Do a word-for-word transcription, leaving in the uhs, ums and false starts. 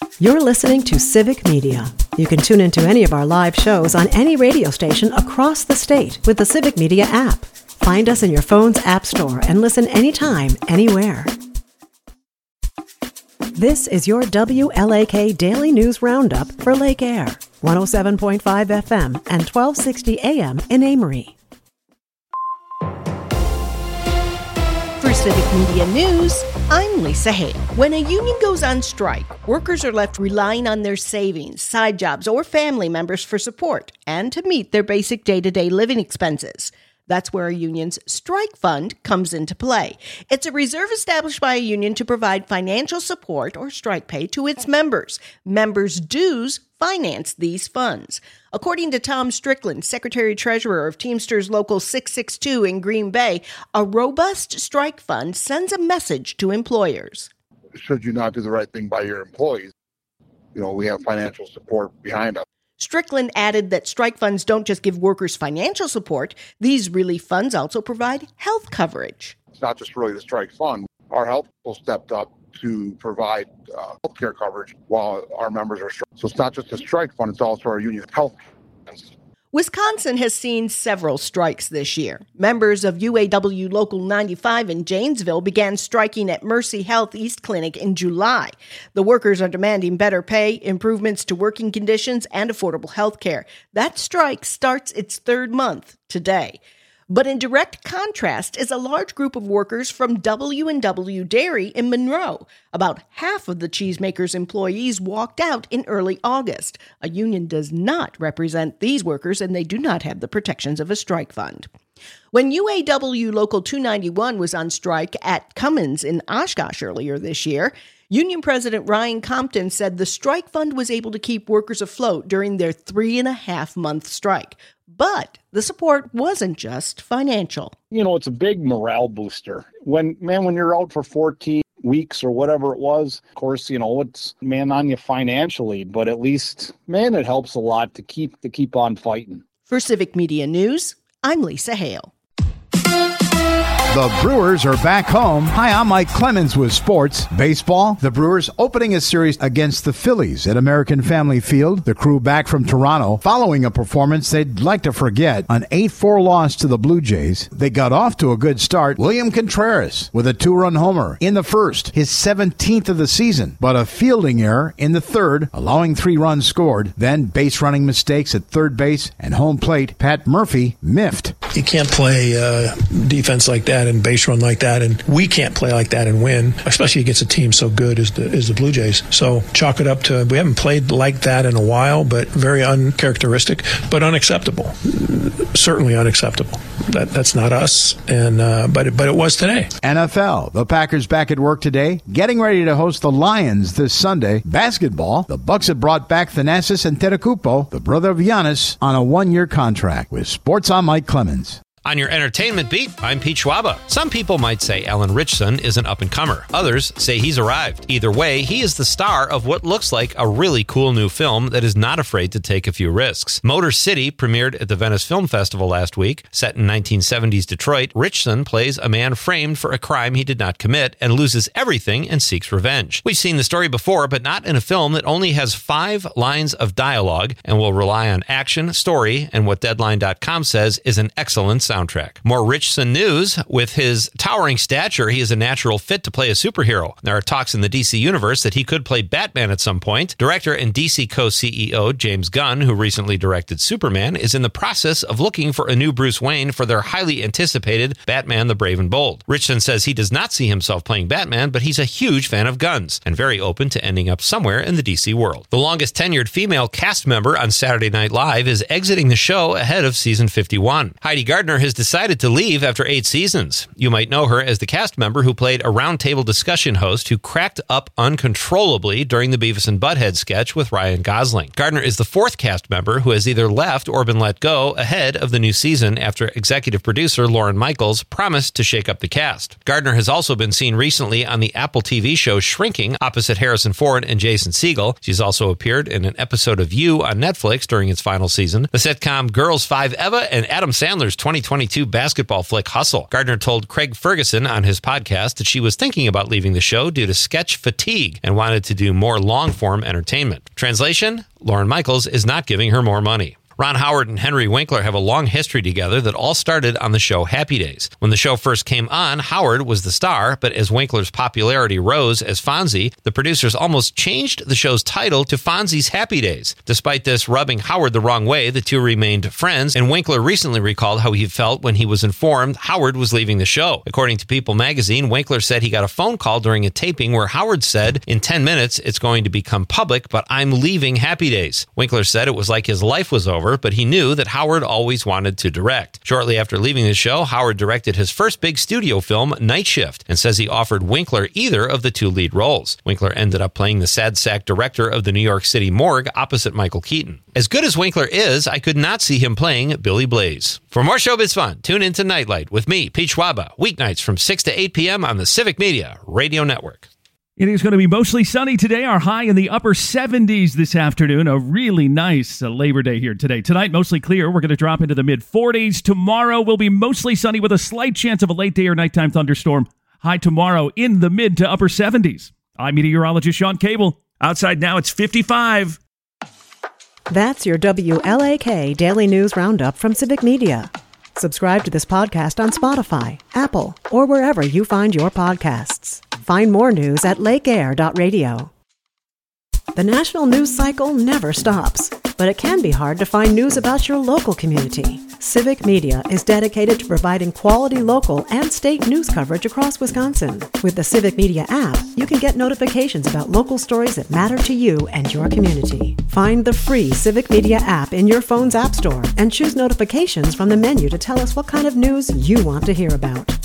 You're listening to Civic Media. You can tune into any of our live shows on any radio station across the state with the Civic Media app. Find us in your phone's app store and listen anytime, anywhere. This is your W L A K Daily News Roundup for Lake Air, one oh seven point five F M and twelve sixty A M in Amory. For Civic Media News, I'm Lisa Hale. When a union goes on strike, workers are left relying on their savings, side jobs, or family members for support and to meet their basic day-to-day living expenses. That's where a union's strike fund comes into play. It's a reserve established by a union to provide financial support or strike pay to its members. Members' dues finance these funds. According to Tom Strickland, Secretary-Treasurer of Teamsters Local six six two in Green Bay, a robust strike fund sends a message to employers. Should you not do the right thing by your employees, you know, we have financial support behind us. Strickland added that strike funds don't just give workers financial support. These relief funds also provide health coverage. It's not just really the strike fund. Our health people stepped up to provide uh, health care coverage while our members are striking. So it's not just a strike fund, it's also our union health funds. Wisconsin has seen several strikes this year. Members of U A W Local ninety-five in Janesville began striking at Mercy Health East Clinic in July. The workers are demanding better pay, improvements to working conditions, and affordable health care. That strike starts its third month today. But in direct contrast is a large group of workers from W and W Dairy in Monroe. About half of the cheesemaker's employees walked out in early August. A union does not represent these workers, and they do not have the protections of a strike fund. When U A W Local two ninety-one was on strike at Cummins in Oshkosh earlier this year, Union President Ryan Compton said the strike fund was able to keep workers afloat during their three and a half month strike. But the support wasn't just financial. You know, it's a big morale booster. When, man, when you're out for fourteen weeks or whatever it was, of course, you know, it's, man, on you financially, but at least, man, it helps a lot to keep, to keep on fighting. For Civic Media News, I'm Lisa Hale. The Brewers are back home. Hi, I'm Mike Clemens with sports. Baseball, the Brewers opening a series against the Phillies at American Family Field. The crew back from Toronto following a performance they'd like to forget, an eight four loss to the Blue Jays. They got off to a good start. William Contreras with a two-run homer in the first, his seventeenth of the season, but a fielding error in the third, allowing three runs scored. Then base running mistakes at third base and home plate. Pat Murphy miffed. You can't play uh, defense like that and base run like that, and we can't play like that and win, especially against a team so good as the as the Blue Jays. So chalk it up to, we haven't played like that in a while, but very uncharacteristic, but unacceptable. Certainly unacceptable. That that's not us, and uh, but it, but it was today. N F L, the Packers back at work today, getting ready to host the Lions this Sunday. Basketball, the Bucks have brought back Thanasis Antetokounmpo, the brother of Giannis, on a one-year contract. With sports, I'm Mike Clemens. On your entertainment beat, I'm Pete Schwaba. Some people might say Alan Ritchson is an up-and-comer. Others say he's arrived. Either way, he is the star of what looks like a really cool new film that is not afraid to take a few risks. Motor City premiered at the Venice Film Festival last week. Set in nineteen seventies Detroit, Ritchson plays a man framed for a crime he did not commit and loses everything and seeks revenge. We've seen the story before, but not in a film that only has five lines of dialogue and will rely on action, story, and what Deadline dot com says is an excellent soundtrack. More Ritchson news. With his towering stature, he is a natural fit to play a superhero. There are talks in the D C universe that he could play Batman at some point. Director and D C co-C E O James Gunn, who recently directed Superman, is in the process of looking for a new Bruce Wayne for their highly anticipated Batman the Brave and Bold. Ritchson says he does not see himself playing Batman, but he's a huge fan of guns and very open to ending up somewhere in the D C world. The longest tenured female cast member on Saturday Night Live is exiting the show ahead of season fifty-one. Heidi Gardner has decided to leave after eight seasons. You might know her as the cast member who played a roundtable discussion host who cracked up uncontrollably during the Beavis and Butthead sketch with Ryan Gosling. Gardner is the fourth cast member who has either left or been let go ahead of the new season after executive producer Lorne Michaels promised to shake up the cast. Gardner has also been seen recently on the Apple T V show Shrinking opposite Harrison Ford and Jason Segel. She's also appeared in an episode of You on Netflix during its final season, the sitcom Girls Five Eva, and Adam Sandler's twenty twenty-two basketball flick Hustle. Gardner told Craig Ferguson on his podcast that she was thinking about leaving the show due to sketch fatigue and wanted to do more long-form entertainment. Translation: Lorne Michaels is not giving her more money. Ron Howard and Henry Winkler have a long history together that all started on the show Happy Days. When the show first came on, Howard was the star, but as Winkler's popularity rose as Fonzie, the producers almost changed the show's title to Fonzie's Happy Days. Despite this rubbing Howard the wrong way, the two remained friends, and Winkler recently recalled how he felt when he was informed Howard was leaving the show. According to People magazine, Winkler said he got a phone call during a taping where Howard said, "In ten minutes, it's going to become public, but I'm leaving Happy Days." Winkler said it was like his life was over, but he knew that Howard always wanted to direct. Shortly after leaving the show, Howard directed his first big studio film, Night Shift, and says he offered Winkler either of the two lead roles. Winkler ended up playing the sad sack director of the New York City morgue opposite Michael Keaton. As good as Winkler is, I could not see him playing Billy Blaze. For more showbiz fun, tune into Nightlight with me, Pete Schwaba, weeknights from six to eight p.m. on the Civic Media Radio Network. It is going to be mostly sunny today. Our high in the upper seventies this afternoon. A really nice uh, Labor Day here today. Tonight, mostly clear. We're going to drop into the mid forties. Tomorrow will be mostly sunny with a slight chance of a late day or nighttime thunderstorm. High tomorrow in the mid to upper seventies. I'm meteorologist Sean Cable. Outside now, it's fifty-five. That's your W L A K Daily News Roundup from Civic Media. Subscribe to this podcast on Spotify, Apple, or wherever you find your podcasts. Find more news at lake air dot radio. The national news cycle never stops, but it can be hard to find news about your local community. Civic Media is dedicated to providing quality local and state news coverage across Wisconsin. With the Civic Media app, you can get notifications about local stories that matter to you and your community. Find the free Civic Media app in your phone's app store and choose notifications from the menu to tell us what kind of news you want to hear about.